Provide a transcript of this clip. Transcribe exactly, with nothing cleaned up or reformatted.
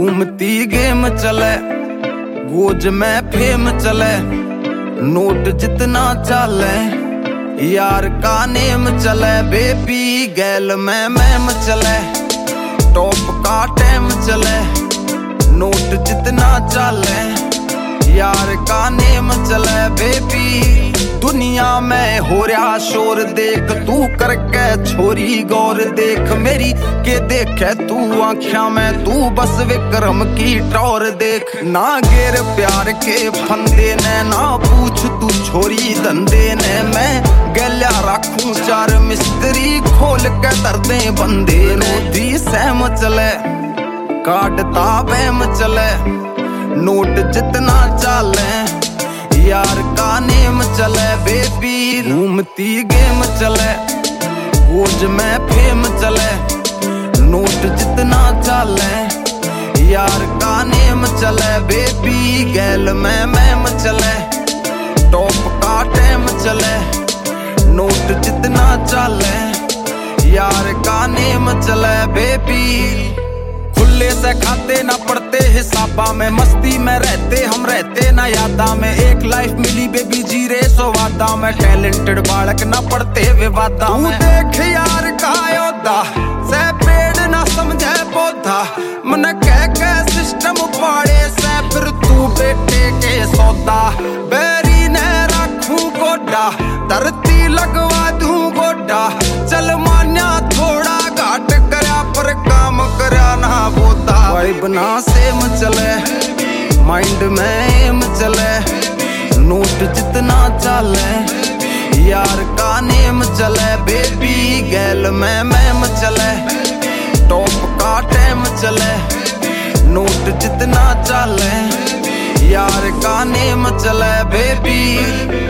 घूमती गेम चले, गोज में फेम चले, नोट जितना चले, यार का नेम चले, बेबी गैल में मैम चले, टॉप का टाइम चले, नोट जितना चले, यार का नेम चले, बेबी दुनिया में हो रहा शोर देख, तू करके छोरी गौर देख मेरी के देखे तू आँखियां में, तू बस विक्रम की टौर देख। ना गेर प्यार के फंदे ने, ना पूछ तू छोरी धंधे ने, मैं गल्या रखूं चार मिस्त्री खोल के दर्दे बंदे ने। दी सहम चले, काटता बहम चले, नोट जितना चले, यार का नेम चले, बेबी घूमती गेम चले, गोज में फेम चले, नोट जितना चले, यार का नेम चले, बेबी गैल में मैम चले, टॉप का टाइम चले, नोट जितना चले, यार का नेम चले, बेबी खुले से खाते ना पड़ते हिसाबा में, मस्ती में रहते हम रहते ना यादा में, एक लाइफ मिली बेबी जी रे सो वादा में, टैलेंटेड बालक ना पड़ते विवादा में। तू देख यार का योद्धा से पेड़ ना समझे पौधा, मन कह के सिस्टम पाड़े से फिर तू बेटे के सौदा, बेरी ने रखूं गोडा, धरती लगवा दूं गोडा, चल मान्या थोड़ा घाट करया पर काम करया ना बोता। वाइब ना सेम चले, माइंड में एम चले, नोट जितना चले, यार का नेम चले, बेबी गैल में मैम चले, टॉप का टाइम चले, नोट जितना चले, यार का नेम चले, बेबी।